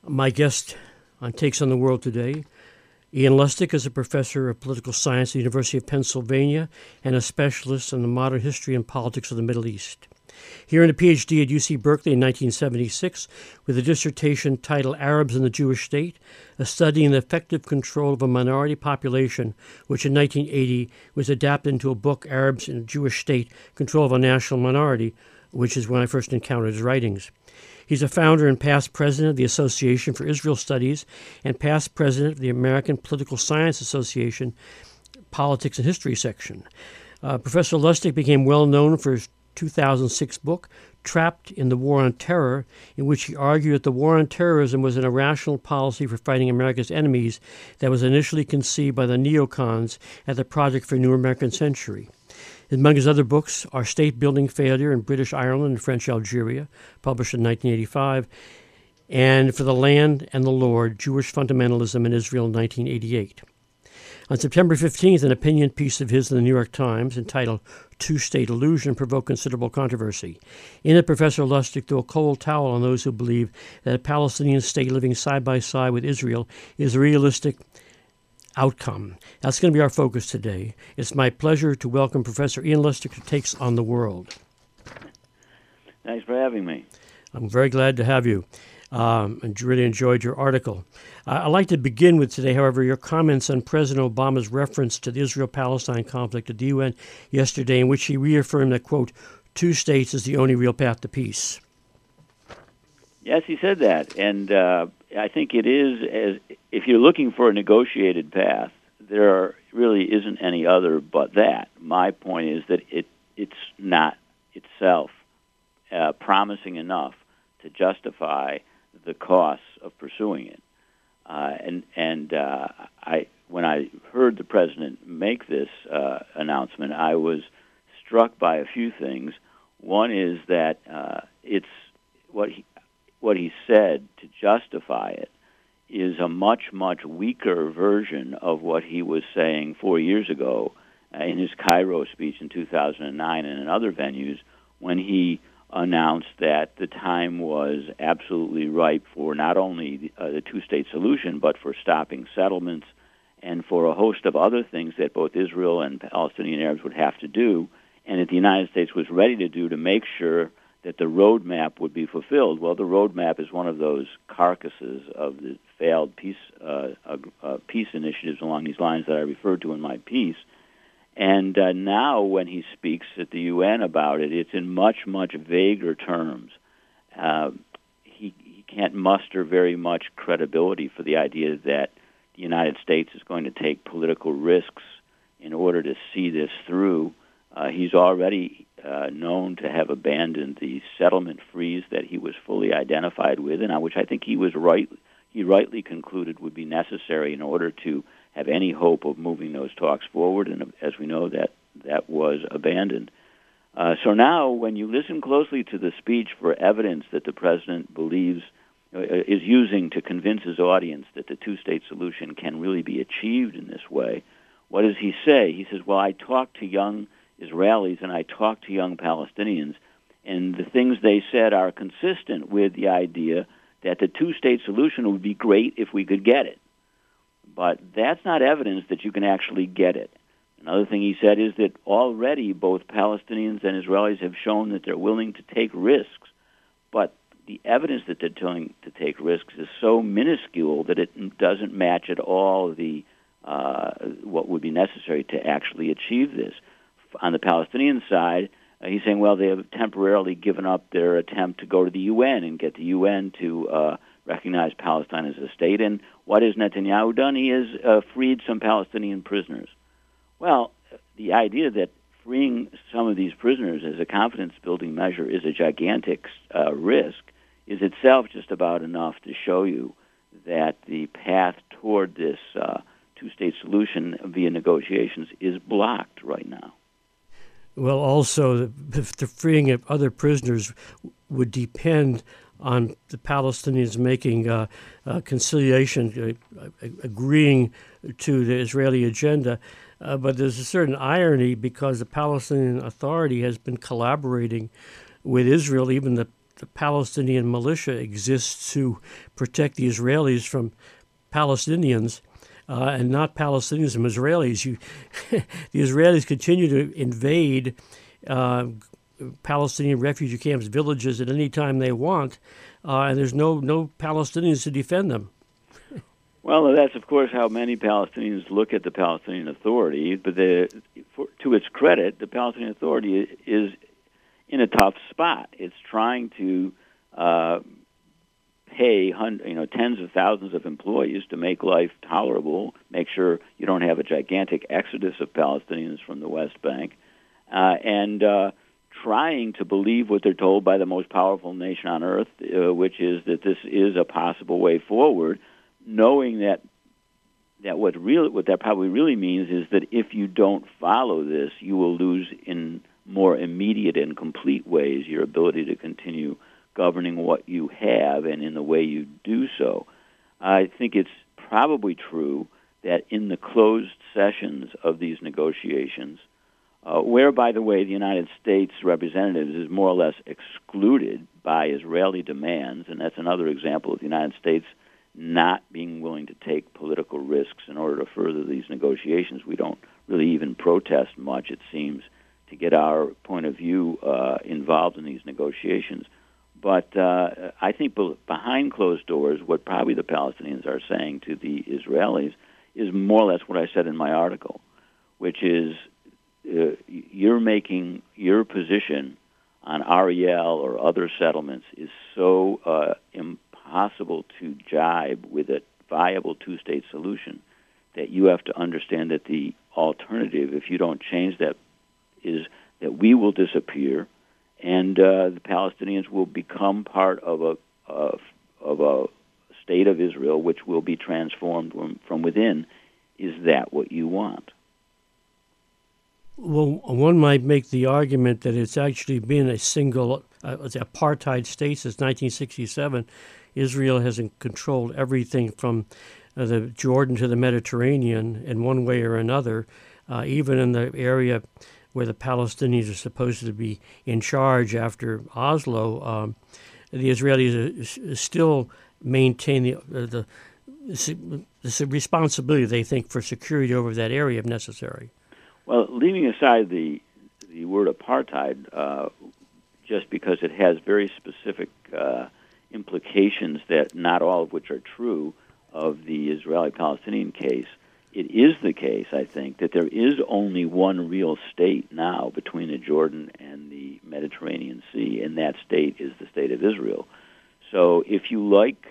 My guest on Takes on the World today, Ian Lustig, is a professor of political science at the University of Pennsylvania and a specialist in the modern history and politics of the Middle East. He earned a PhD at UC Berkeley in 1976 with a dissertation titled Arabs in the Jewish State, a study in the effective control of a minority population, which in 1980 was adapted into a book, Arabs in the Jewish State, Control of a National Minority, which is when I first encountered his writings. He's a founder and past president of the Association for Israel Studies and past president of the American Political Science Association Politics and History section. Professor Lustig became well known for his 2006 book, Trapped in the War on Terror, in which he argued that the war on terrorism was an irrational policy for fighting America's enemies that was initially conceived by the neocons at the Project for a New American Century. Among his other books are State-Building Failure in British Ireland and French Algeria, published in 1985, and For the Land and the Lord, Jewish Fundamentalism in Israel in 1988. On September 15th, an opinion piece of his in the New York Times entitled Two-State Illusion provoked considerable controversy. In it, Professor Lustig threw a cold towel on those who believe that a Palestinian state living side by side with Israel is a realistic outcome. That's going to be our focus today. It's my pleasure to welcome Professor Ian Lustig to Takes on the World. Thanks for having me. I'm very glad to have you. And really enjoyed your article. I'd like to begin with today, however, your comments on President Obama's reference to the Israel-Palestine conflict at the UN yesterday, in which he reaffirmed that, quote, two states is the only real path to peace. Yes, he said that, and I think it is, if you're looking for a negotiated path, there really isn't any other but that. My point is that it's not itself promising enough to justify the costs of pursuing it. When I heard the president make this announcement, I was struck by a few things. One is that it's what he said to justify it is a much, much weaker version of what he was saying 4 years ago in his Cairo speech in 2009 and in other venues, when he announced that the time was absolutely ripe for not only the two-state solution, but for stopping settlements and for a host of other things that both Israel and Palestinian Arabs would have to do, and that the United States was ready to do to make sure that the roadmap would be fulfilled. Well, the roadmap is one of those carcasses of the failed peace initiatives along these lines that I referred to in my piece. And now when he speaks at the UN about it, it's in much, much vaguer terms. He can't muster very much credibility for the idea that the United States is going to take political risks in order to see this through. He's already known to have abandoned the settlement freeze that he was fully identified with, and which I think he rightly concluded would be necessary in order to have any hope of moving those talks forward, and as we know, that was abandoned. So now, when you listen closely to the speech for evidence that the president believes is using to convince his audience that the two-state solution can really be achieved in this way, what does he say? He says, well, I talked to young Israelis and I talked to young Palestinians, and the things they said are consistent with the idea that the two-state solution would be great if we could get it. But that's not evidence that you can actually get it. Another thing he said is that already both Palestinians and Israelis have shown that they're willing to take risks, but the evidence that they're willing to take risks is so minuscule that it doesn't match at all the what would be necessary to actually achieve this. On the Palestinian side, he's saying, well, they have temporarily given up their attempt to go to the UN and get the UN to recognize Palestine as a state. And what has Netanyahu done? He has freed some Palestinian prisoners. Well, the idea that freeing some of these prisoners as a confidence-building measure is a gigantic risk is itself just about enough to show you that the path toward this two-state solution via negotiations is blocked right now. Well, also, the freeing of other prisoners would depend on the Palestinians making conciliation, agreeing to the Israeli agenda. But there's a certain irony because the Palestinian Authority has been collaborating with Israel. Even the the Palestinian militia exists to protect the Israelis from Palestinians and not Palestinians from Israelis. The Israelis continue to invade Palestinian refugee camps, villages at any time they want, and there's no Palestinians to defend them. Well, that's, of course, how many Palestinians look at the Palestinian Authority, but to its credit, the Palestinian Authority is in a tough spot. It's trying to pay tens of thousands of employees to make life tolerable, make sure you don't have a gigantic exodus of Palestinians from the West Bank, and trying to believe what they're told by the most powerful nation on earth, which is that this is a possible way forward, knowing that what that probably really means is that if you don't follow this, you will lose in more immediate and complete ways your ability to continue governing what you have and in the way you do so. I think it's probably true that in the closed sessions of these negotiations, where, by the way, the United States representatives is more or less excluded by Israeli demands, and that's another example of the United States not being willing to take political risks in order to further these negotiations. We don't really even protest much, it seems, to get our point of view involved in these negotiations. But I think behind closed doors, what probably the Palestinians are saying to the Israelis is more or less what I said in my article, which is you're making your position on Ariel or other settlements is so impossible to jibe with a viable two-state solution that you have to understand that the alternative, if you don't change that, is that we will disappear and the Palestinians will become part of a state of Israel, which will be transformed from within. Is that what you want? Well, one might make the argument that it's actually been a single apartheid state since 1967. Israel has controlled everything from the Jordan to the Mediterranean in one way or another, even in the area where the Palestinians are supposed to be in charge after Oslo. The Israelis still maintain the responsibility, they think, for security over that area if necessary. Well, leaving aside the word apartheid, just because it has very specific implications that not all of which are true of the Israeli-Palestinian case, it is the case, I think, that there is only one real state now between the Jordan and the Mediterranean Sea, and that state is the state of Israel. So if you like,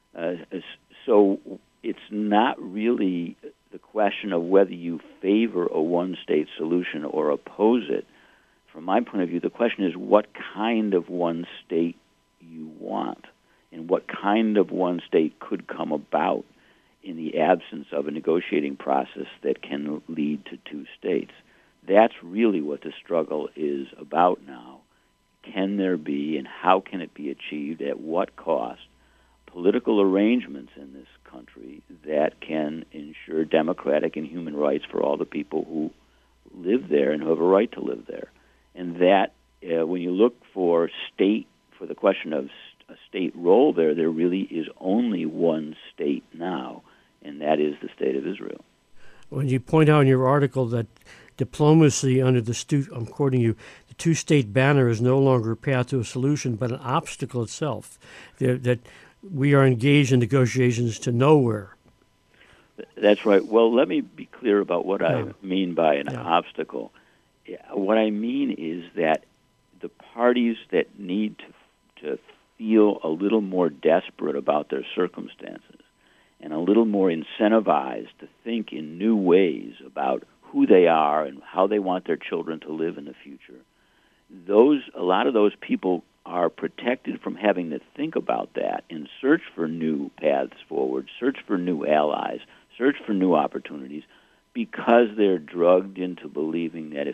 so it's not really the question of whether you favor a one-state solution or oppose it. From my point of view, the question is what kind of one state you want and what kind of one state could come about in the absence of a negotiating process that can lead to two states. That's really what the struggle is about now. Can there be, and how can it be achieved, at what cost, political arrangements in this country that can ensure democratic and human rights for all the people who live there and who have a right to live there? And that, when you look for the question of a state role there really is only one state now, and that is the state of Israel. When you point out in your article that diplomacy under I'm quoting you, the two-state banner is no longer a path to a solution, but an obstacle itself, that we are engaged in negotiations to nowhere. That's right. Well, let me be clear about what I mean by an obstacle. What I mean is that the parties that need to feel a little more desperate about their circumstances and a little more incentivized to think in new ways about who they are and how they want their children to live in the future, a lot of those people are protected from having to think about that and search for new paths forward, search for new allies, search for new opportunities, because they're drugged into believing that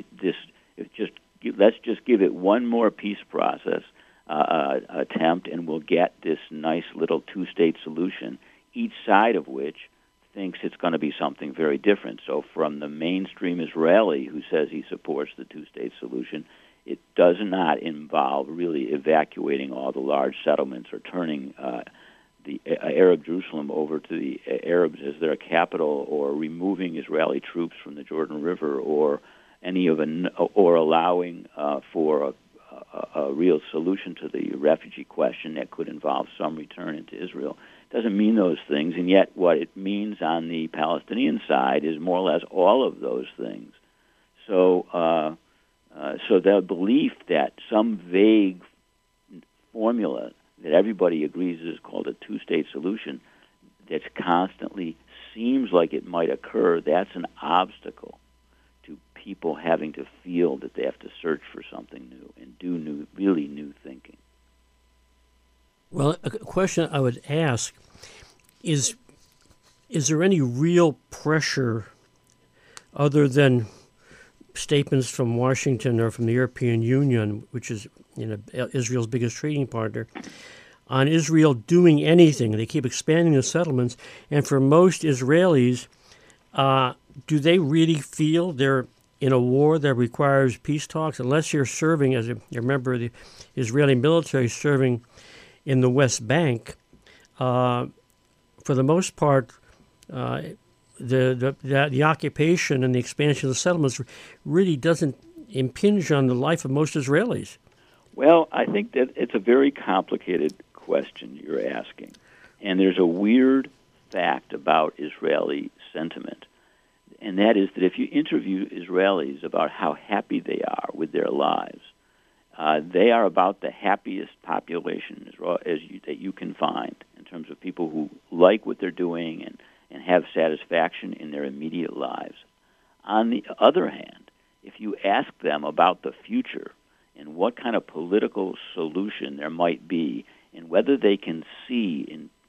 let's just give it one more peace process attempt and we'll get this nice little two-state solution, each side of which thinks it's going to be something very different. So from the mainstream Israeli who says he supports the two-state solution, It does not involve really evacuating all the large settlements or turning the Arab Jerusalem over to the Arabs as their capital, or removing Israeli troops from the Jordan River, or or allowing for a real solution to the refugee question that could involve some return into Israel. It doesn't mean those things, and yet what it means on the Palestinian side is more or less all of those things. So the belief that some vague formula that everybody agrees is called a two-state solution that's constantly seems like it might occur, that's an obstacle to people having to feel that they have to search for something new and do really new thinking. Well, a question I would ask is there any real pressure other than statements from Washington or from the European Union, which is Israel's biggest trading partner, on Israel doing anything? They keep expanding the settlements, and for most Israelis, do they really feel they're in a war that requires peace talks? Unless you're serving as a member of the Israeli military serving in the West Bank, for the most part, the occupation and the expansion of the settlements really doesn't impinge on the life of most Israelis. Well, I think that it's a very complicated question you're asking. And there's a weird fact about Israeli sentiment, and that is that if you interview Israelis about how happy they are with their lives, they are about the happiest population that you can find in terms of people who like what they're doing and have satisfaction in their immediate lives. On the other hand, if you ask them about the future and what kind of political solution there might be, and whether they can see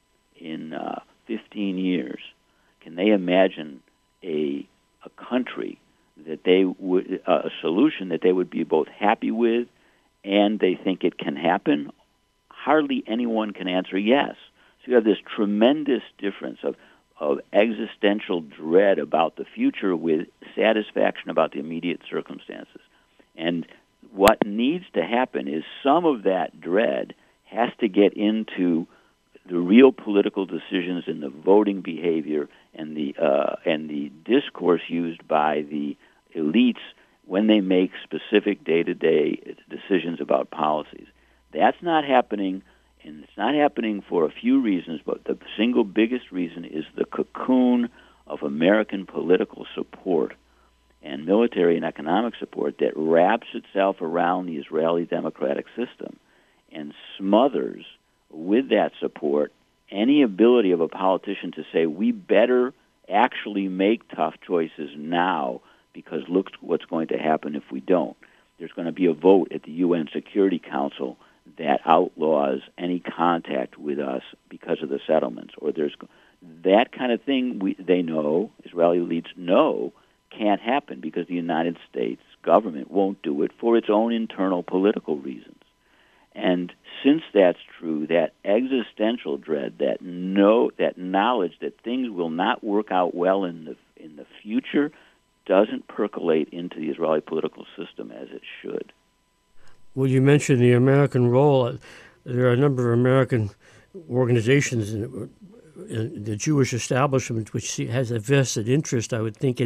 in 15 years, can they imagine a country that they would a solution that they would be both happy with and they think it can happen? Hardly anyone can answer yes. So you have this tremendous difference of existential dread about the future with satisfaction about the immediate circumstances. And what needs to happen is some of that dread has to get into the real political decisions and the voting behavior and the discourse used by the elites when they make specific day-to-day decisions about policies. That's not happening, and it's not happening for a few reasons, but the single biggest reason is the cocoon of American political support and military and economic support that wraps itself around the Israeli democratic system and smothers with that support any ability of a politician to say, we better actually make tough choices now because look what's going to happen if we don't. There's going to be a vote at the UN Security Council that outlaws any contact with us because of the settlements, or there's that kind of thing. They know, Israeli elites know, can't happen because the United States government won't do it for its own internal political reasons. And since that's true, that existential dread, that knowledge that things will not work out well in the future, doesn't percolate into the Israeli political system as it should. Well, you mentioned the American role. There are a number of American organizations in the Jewish establishment which has a vested interest, I would think,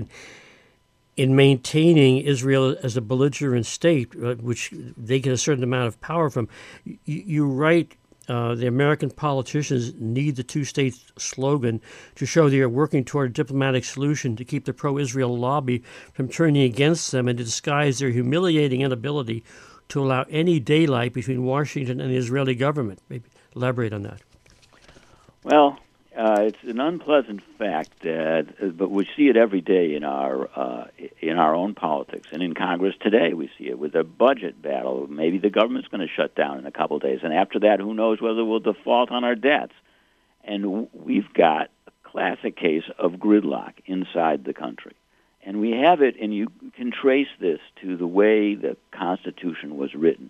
in maintaining Israel as a belligerent state, which they get a certain amount of power from. You write, the American politicians need the two-state slogan to show they are working toward a diplomatic solution to keep the pro-Israel lobby from turning against them and to disguise their humiliating inability to allow any daylight between Washington and the Israeli government. Maybe elaborate on that. Well, it's an unpleasant fact, but we see it every day in our own politics and in Congress today. We see it with the budget battle. Maybe the government's going to shut down in a couple of days, and after that, who knows whether we'll default on our debts. And we've got a classic case of gridlock inside the country. And we have it, and you can trace this to the way the Constitution was written.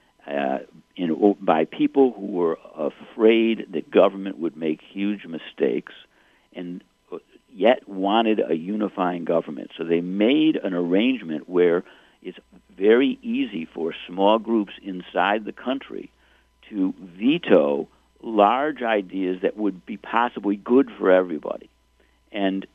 By people who were afraid that government would make huge mistakes and yet wanted a unifying government. So they made an arrangement where it's very easy for small groups inside the country to veto large ideas that would be possibly good for everybody. And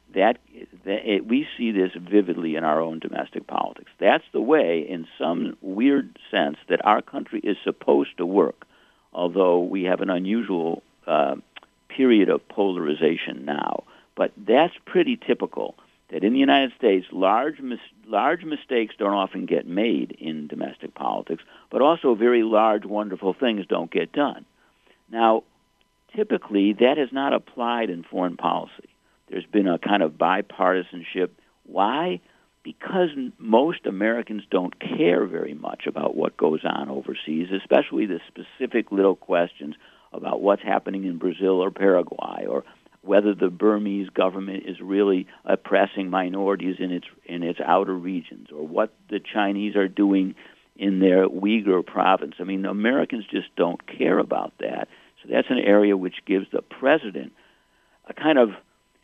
we see this vividly in our own domestic politics. That's the way, in some weird sense, that our country is supposed to work, although we have an unusual period of polarization now. But that's pretty typical, that in the United States, large mistakes don't often get made in domestic politics, but also very large, wonderful things don't get done. Now, typically, that has not applied in foreign policy. There's been a kind of bipartisanship. Why? Because most Americans don't care very much about what goes on overseas, especially the specific little questions about what's happening in Brazil or Paraguay, or whether the Burmese government is really oppressing minorities in its outer regions, or what the Chinese are doing in their Uyghur province. I mean, Americans just don't care about that. So that's an area which gives the president a kind of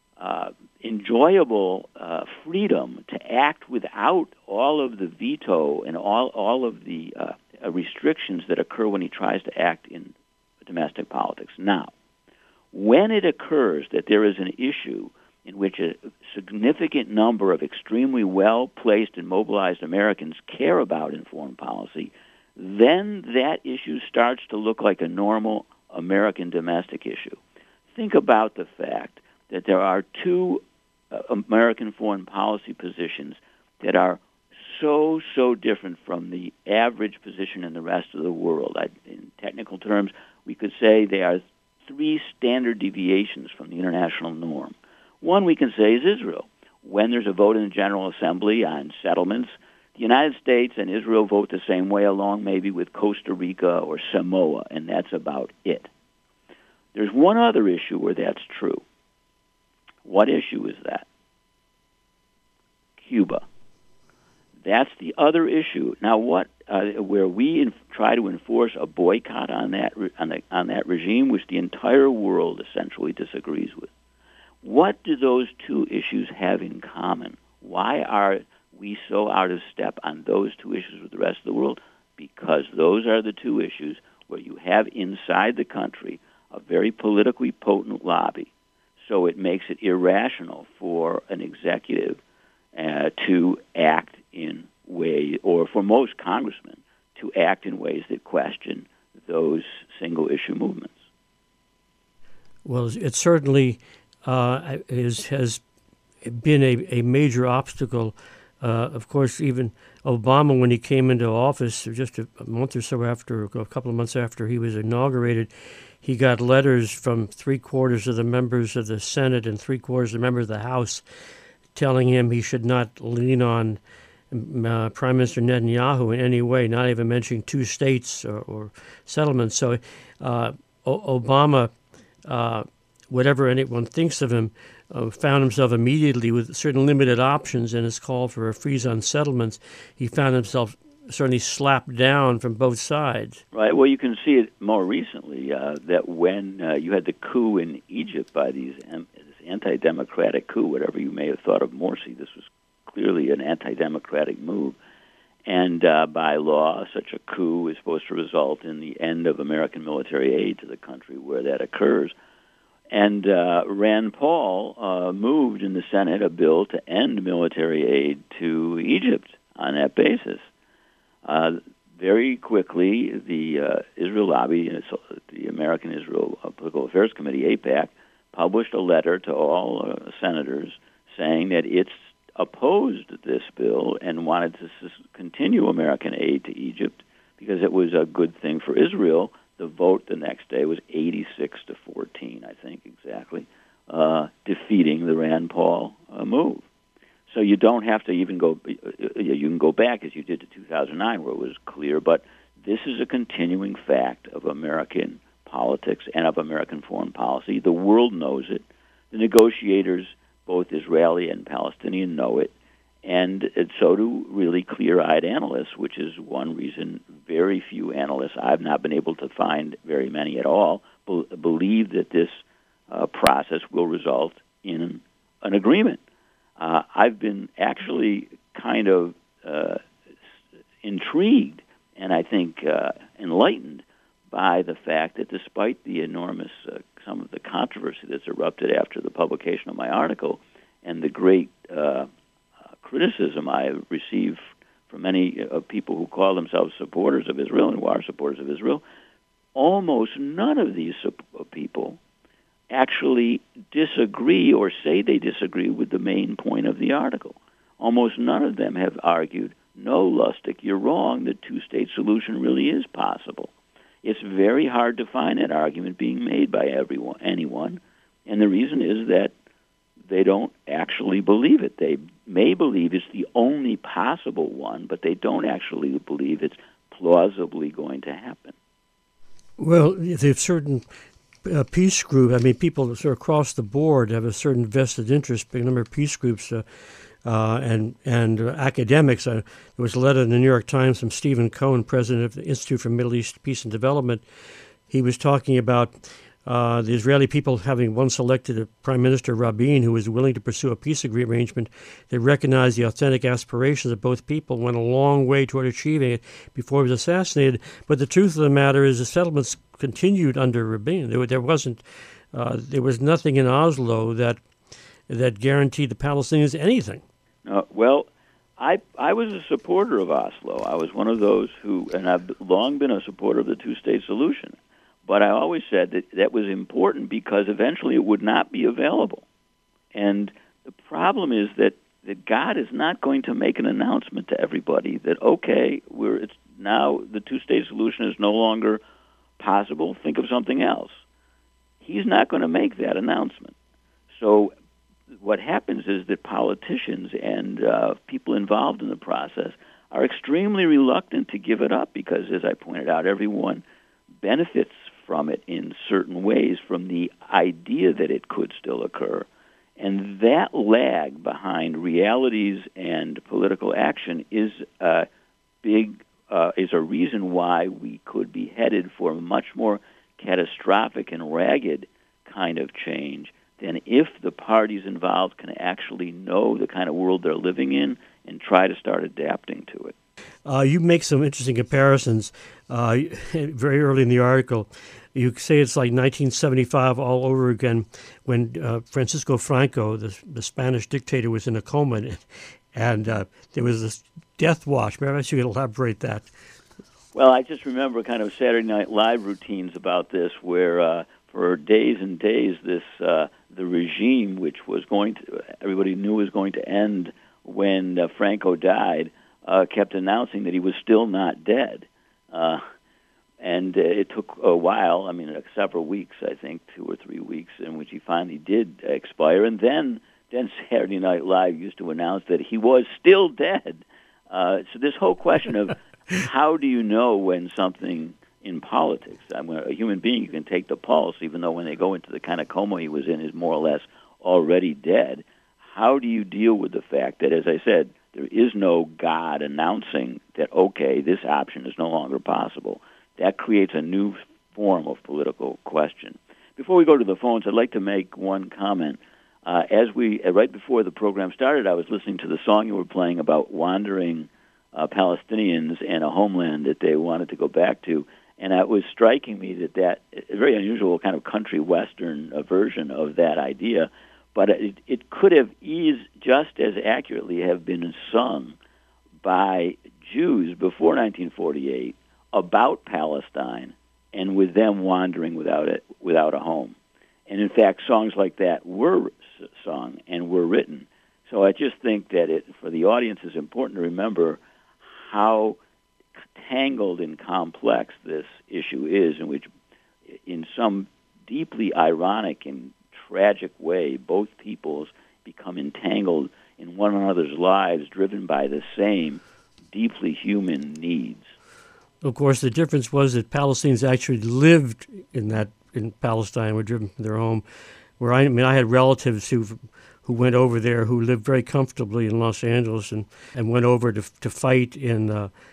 enjoyable freedom to act without all of the veto and all of the restrictions that occur when he tries to act in domestic politics. Now, when it occurs that there is an issue in which a significant number of extremely well-placed and mobilized Americans care about in foreign policy, then that issue starts to look like a normal American domestic issue. Think about the fact that there are two American foreign policy positions that are so different from the average position in the rest of the world. In technical terms, we could say they are three standard deviations from the international norm. One we can say is Israel. When there's a vote in the General Assembly on settlements, the United States and Israel vote the same way, along maybe with Costa Rica or Samoa, and that's about it. There's one other issue where that's true. What issue is that? Cuba. That's the other issue. Now, where we try to enforce a boycott on that regime, which the entire world essentially disagrees with. What do those two issues have in common? Why are we so out of step on those two issues with the rest of the world? Because those are the two issues where you have inside the country a very politically potent lobby. So it makes it irrational for an executive to act in ways, or for most congressmen to act in ways that question those single-issue movements. Well, it certainly has been a major obstacle. Of course, even Obama, when he came into office, just a month or so after, a couple of months after he was inaugurated, he got letters from 3/4 of the members of the Senate and 3/4 of the members of the House telling him he should not lean on Prime Minister Netanyahu in any way, not even mentioning two states or settlements. So Obama, whatever anyone thinks of him, found himself immediately with certain limited options in his call for a freeze on settlements. He found himself certainly slapped down from both sides. Right. Well, you can see it more recently that when you had the coup in Egypt by this anti-democratic coup, whatever you may have thought of Morsi, this was clearly an anti-democratic move. And by law, such a coup is supposed to result in the end of American military aid to the country where that occurs. And Rand Paul moved in the Senate a bill to end military aid to Egypt on that basis. Very quickly, the Israel lobby, the American Israel Political Affairs Committee, AIPAC, published a letter to all senators saying that it's opposed this bill and wanted to continue American aid to Egypt because it was a good thing for Israel. The vote the next day was 86-14, I think exactly, defeating the Rand Paul move. So you don't have to even go, you can go back as you did to 2009 where it was clear, but this is a continuing fact of American politics and of American foreign policy. The world knows it. The negotiators, both Israeli and Palestinian, know it. And so do really clear-eyed analysts, which is one reason very few analysts, I've not been able to find very many at all, believe that this process will result in an agreement. I've been actually kind of intrigued and I think enlightened by the fact that despite the enormous, some of the controversy that's erupted after the publication of my article and the great criticism I received from many people who call themselves supporters of Israel and who are supporters of Israel, almost none of these people actually disagree or say they disagree with the main point of the article. Almost none of them have argued, no, Lustig, you're wrong, the two-state solution really is possible. It's very hard to find that argument being made by anyone, and the reason is that they don't actually believe it. They may believe it's the only possible one, but they don't actually believe it's plausibly going to happen. Well, there's certain peace group. I mean, people sort of across the board have a certain vested interest. A number of peace groups and academics. There was a letter in the New York Times from Stephen Cohen, president of the Institute for Middle East Peace and Development. He was talking about the Israeli people having once elected a Prime Minister Rabin who was willing to pursue a peace arrangement. They recognized the authentic aspirations of both people, went a long way toward achieving it before he was assassinated. But the truth of the matter is the settlements continued under Rabin. There was nothing in Oslo that guaranteed the Palestinians anything. Well, I was a supporter of Oslo. I was one of those who, and I've long been a supporter of the two-state solution. But I always said that was important because eventually it would not be available. And the problem is that God is not going to make an announcement to everybody that, okay, it's now the two-state solution is no longer possible. Think of something else. He's not going to make that announcement. So what happens is that politicians and people involved in the process are extremely reluctant to give it up because, as I pointed out, everyone benefits from it in certain ways, from the idea that it could still occur. And that lag behind realities and political action is a reason why we could be headed for a much more catastrophic and ragged kind of change than if the parties involved can actually know the kind of world they're living in and try to start adapting to it. You make some interesting comparisons very early in the article. You say it's like 1975 all over again when Francisco Franco, the Spanish dictator, was in a coma, and there was this death watch. Maybe you could elaborate that. Well, I just remember kind of Saturday Night Live routines about this where for days and days the regime, which was everybody knew was going to end when Franco died, kept announcing that he was still not dead. And it took a while, several weeks, I think, 2 or 3 weeks, in which he finally did expire. And then Saturday Night Live used to announce that he was still dead. So this whole question of how do you know when something in politics, a human being, you can take the pulse, even though when they go into the kind of coma he was in is more or less already dead. How do you deal with the fact that, as I said, there is no God announcing that, okay, this option is no longer possible? That creates a new form of political question. Before we go to the phones, I'd like to make one comment. Right before the program started, I was listening to the song you were playing about wandering Palestinians and a homeland that they wanted to go back to, and it was striking me that a very unusual kind of country western version of that idea, but it could have just as accurately have been sung by Jews before 1948 about Palestine, and with them wandering without a home. And in fact, songs like that were sung and were written. So I just think that for the audience is important to remember how tangled and complex this issue is, in which, in some deeply ironic and tragic way, both peoples become entangled in one another's lives, driven by the same deeply human needs. Of course, the difference was that Palestinians actually lived in Palestine, were driven from their home. Where I had relatives who went over there, who lived very comfortably in Los Angeles, and went over to fight in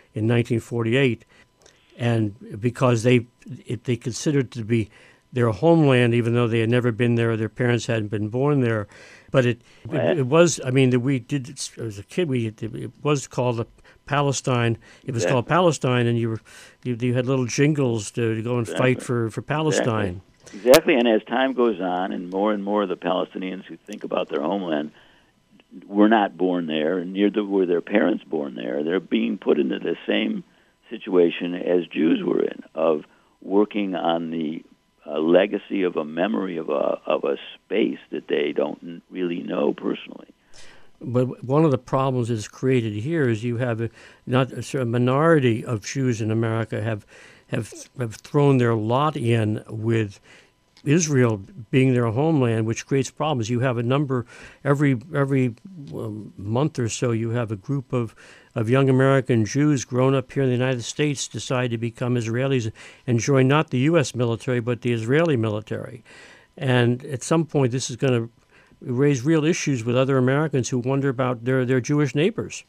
1948, and because they considered it to be their homeland, even though they had never been there, or their parents hadn't been born there. But it was, we did, as a kid, it was called the Palestine. It was called Palestine, and you had little jingles to go and fight for Palestine. Exactly, and as time goes on, and more of the Palestinians who think about their homeland were not born there, and neither were their parents born there. They're being put into the same situation as Jews were in, of working on the legacy of a memory of a space that they don't really know personally. But one of the problems that's created here is you have a minority of Jews in America have thrown their lot in with Israel being their homeland, which creates problems. You have a number every month or so. You have a group of young American Jews grown up here in the United States decide to become Israelis and join not the U.S. military but the Israeli military. And at some point, this is going to raise real issues with other Americans who wonder about their Jewish neighbors.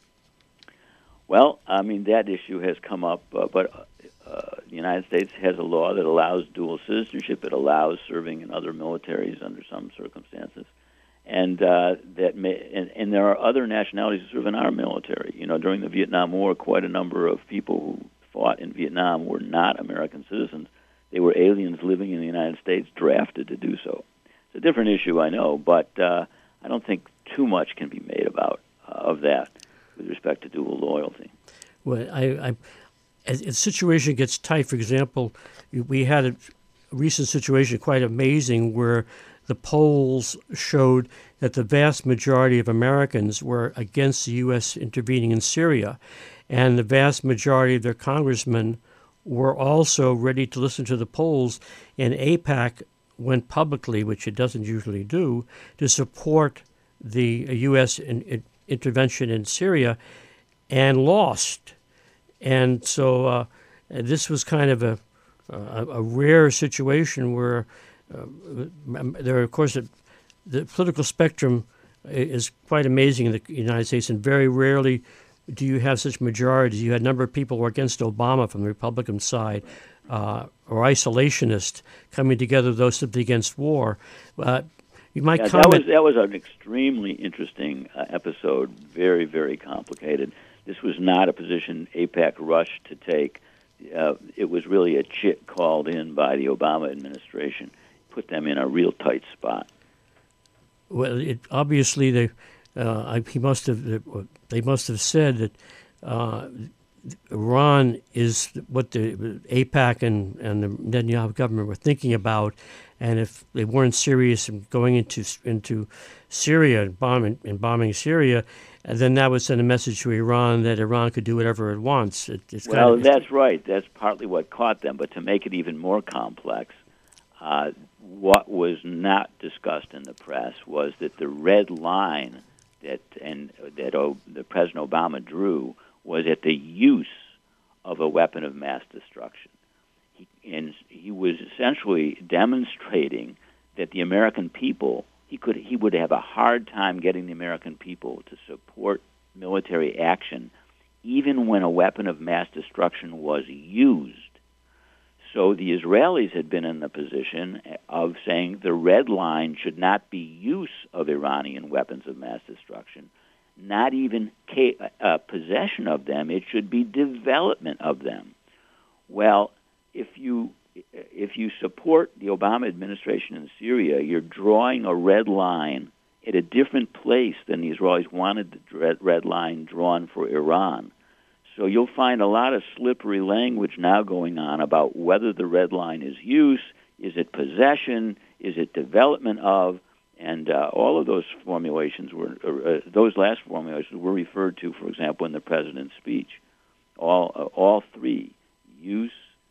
Well, I mean, that issue has come up, but the United States has a law that allows dual citizenship. It allows serving in other militaries under some circumstances, and and there are other nationalities who serve in our military. You know, during the Vietnam War, quite a number of people who fought in Vietnam were not American citizens. They were aliens living in the United States, drafted to do so. It's a different issue, I know, but I don't think too much can be made of that with respect to dual loyalty. Well, as the situation gets tight, for example, we had a recent situation quite amazing where the polls showed that the vast majority of Americans were against the U.S. intervening in Syria, and the vast majority of their congressmen were also ready to listen to the polls, and AIPAC went publicly, which it doesn't usually do, to support the U.S. intervention in Syria, and lost. And so this was kind of a rare situation where there, of course, the political spectrum is quite amazing in the United States, and very rarely do you have such majorities. You had a number of people who were against Obama from the Republican side, or isolationists coming together, those simply against war. You might comment. That was an extremely interesting episode, very, very complicated. This was not a position AIPAC rushed to take. It was really a chit called in by the Obama administration, put them in a real tight spot. Well, obviously they must have said that Iran is what the AIPAC and the Netanyahu government were thinking about, and if they weren't serious in going into Syria and bombing Syria, then that would send a message to Iran that Iran could do whatever it wants. That's right. That's partly what caught them. But to make it even more complex, what was not discussed in the press was that the red line that the President Obama drew was at the use of a weapon of mass destruction. He was essentially demonstrating that the American people, he would have a hard time getting the American people to support military action even when a weapon of mass destruction was used. So the Israelis had been in the position of saying the red line should not be use of Iranian weapons of mass destruction, not even possession of them. It should be development of them. Well, if you support the Obama administration in Syria, you're drawing a red line at a different place than the Israelis wanted the red line drawn for Iran. So you'll find a lot of slippery language now going on about whether the red line is use, is it possession, is it development of, and all of those formulations those last formulations were referred to, for example, in the president's speech. All three: use,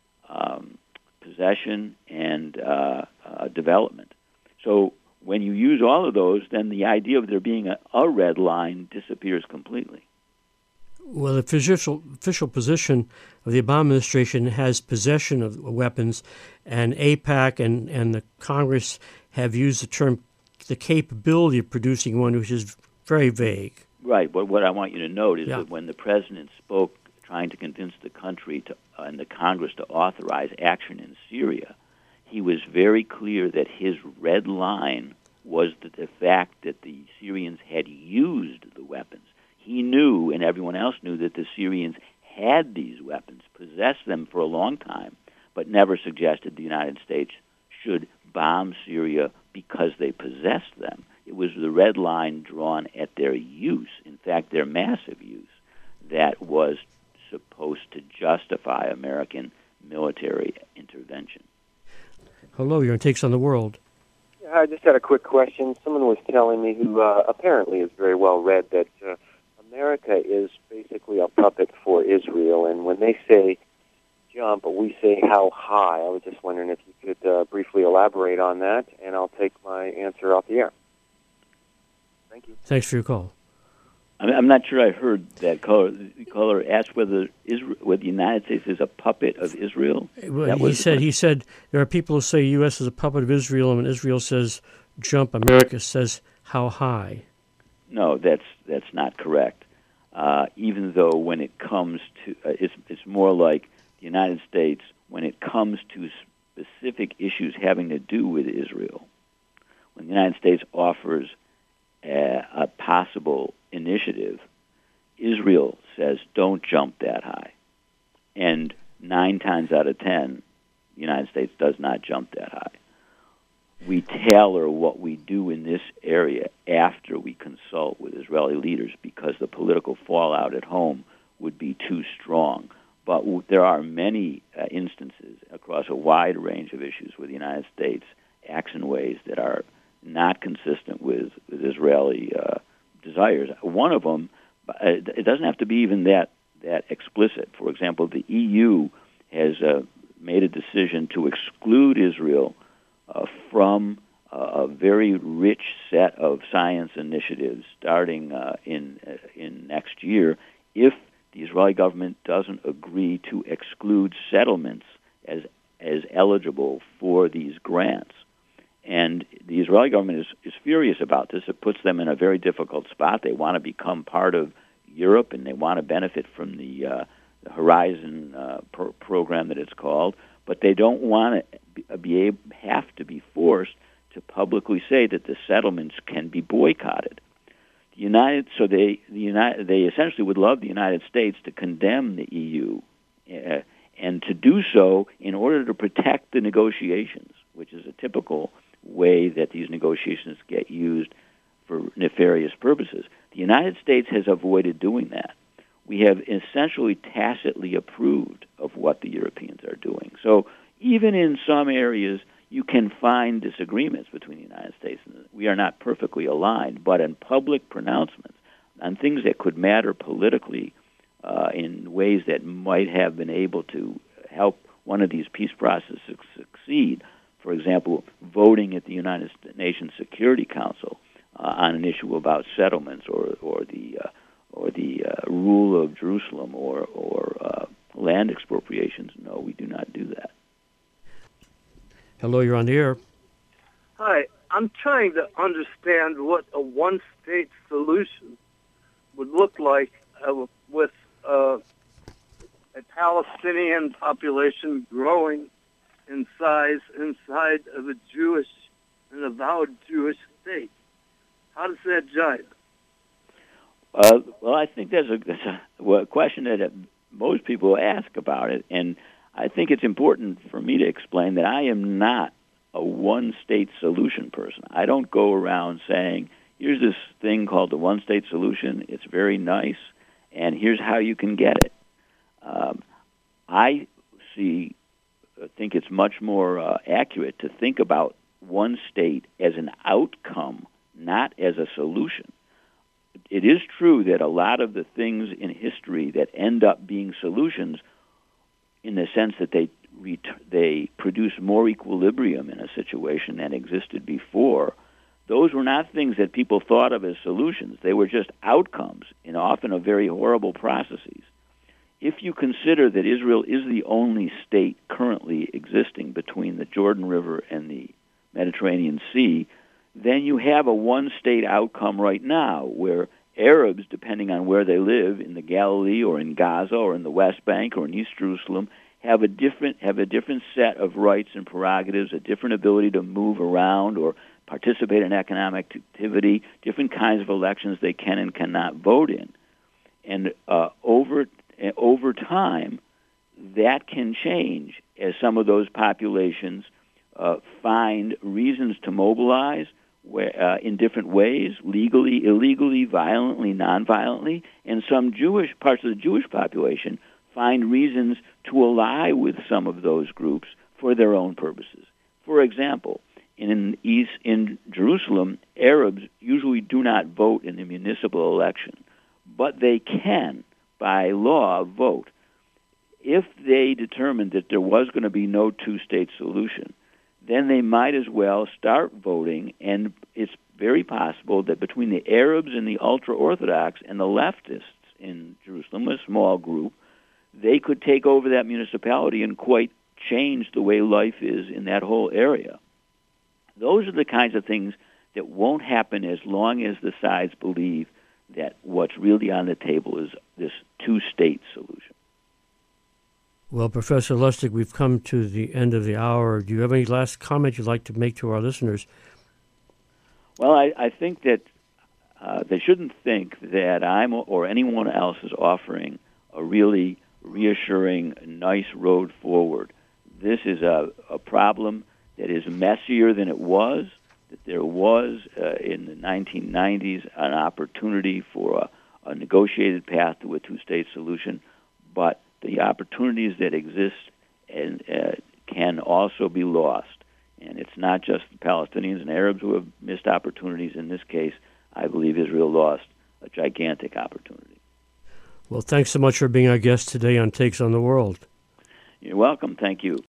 possession, and development. So when you use all of those, then the idea of there being a red line disappears completely. Well, the official position of the Obama administration has possession of weapons, and AIPAC and the Congress have used the term the capability of producing one, which is very vague. Right, but what I want you to note is that when the president spoke trying to convince the country and the Congress to authorize action in Syria, he was very clear that his red line was the fact that the Syrians had used the weapons. he knew, and everyone else knew, that the Syrians had these weapons, possessed them for a long time, but never suggested the United States should bomb Syria because they possessed them. It was the red line drawn at their use, in fact, their massive use, that was supposed to justify American military intervention. Hello, you're on Takes on the World. Yeah, I just had a quick question. Someone was telling me who apparently is very well read that America is basically a puppet for Israel, and when they say jump, we say how high. I was just wondering if you could briefly elaborate on that, and I'll take my answer off the air. Thank you. Thanks for your call. I'm not sure I heard that caller. The caller asked whether the United States is a puppet of Israel. Well, he said there are people who say U.S. is a puppet of Israel, and when Israel says jump, America says how high. No, that's not correct. Even though when it comes to, it's more like the United States when it comes to specific issues having to do with Israel. When the United States offers a possible initiative, Israel says, don't jump that high. And 9 times out of 10, the United States does not jump that high. We tailor what we do in this area after we consult with Israeli leaders because the political fallout at home would be too strong. But there are many instances across a wide range of issues where the United States acts in ways that are not consistent with Israeli desires. One of them, it doesn't have to be even that explicit. For example, the EU has made a decision to exclude Israel from a very rich set of science initiatives starting in next year if the Israeli government doesn't agree to exclude settlements as eligible for these grants. And the Israeli government is furious about this. It puts them in a very difficult spot. They want to become part of Europe, and they want to benefit from the Horizon program that it's called, but they don't want to have to be forced to publicly say that the settlements can be boycotted. They essentially would love the United States to condemn the EU, and to do so in order to protect the negotiations, which is a typical way that these negotiations get used for nefarious purposes. The United States has avoided doing that. We have essentially tacitly approved of what the Europeans are doing. So even in some areas, you can find disagreements between the United States, and we are not perfectly aligned, but in public pronouncements on things that could matter politically in ways that might have been able to help one of these peace processes succeed, for example, voting at the United Nations Security Council on an issue about settlements or the rule of Jerusalem or land expropriations. No, we do not do that. Hello, you're on the air. Hi, I'm trying to understand what a one-state solution would look like with a Palestinian population growing in size inside of a Jewish, an avowed Jewish state. How does that jive? Well, I think that's a question that most people ask about it, and I think it's important for me to explain that I am not a one-state solution person. I don't go around saying, here's this thing called the one-state solution, it's very nice, and here's how you can get it. I think it's much more accurate to think about one state as an outcome, not as a solution. It is true that a lot of the things in history that end up being solutions, in the sense that they produce more equilibrium in a situation than existed before, those were not things that people thought of as solutions. They were just outcomes in often of very horrible processes. If you consider that Israel is the only state currently existing between the Jordan River and the Mediterranean Sea, then you have a one-state outcome right now where Arabs, depending on where they live, in the Galilee or in Gaza or in the West Bank or in East Jerusalem, have a different set of rights and prerogatives, a different ability to move around or participate in economic activity, different kinds of elections they can and cannot vote in. And over time, that can change as some of those populations find reasons to mobilize in different ways, legally, illegally, violently, nonviolently, and some parts of the Jewish population find reasons to ally with some of those groups for their own purposes. For example, in Jerusalem, Arabs usually do not vote in the municipal election, but they can, by law, vote. If they determined that there was going to be no two-state solution, then they might as well start voting, and it's very possible that between the Arabs and the ultra-Orthodox and the leftists in Jerusalem, a small group, they could take over that municipality and quite change the way life is in that whole area. Those are the kinds of things that won't happen as long as the sides believe that what's really on the table is this two-state solution. Well, Professor Lustig, we've come to the end of the hour. Do you have any last comment you'd like to make to our listeners? Well, I think that they shouldn't think that I'm or anyone else is offering a really reassuring, nice road forward. This is a problem that is messier than it was, that there was in the 1990s an opportunity for a negotiated path to a two-state solution, but the opportunities that exist can also be lost. And it's not just the Palestinians and Arabs who have missed opportunities. In this case, I believe Israel lost a gigantic opportunity. Well, thanks so much for being our guest today on Takes on the World. You're welcome. Thank you.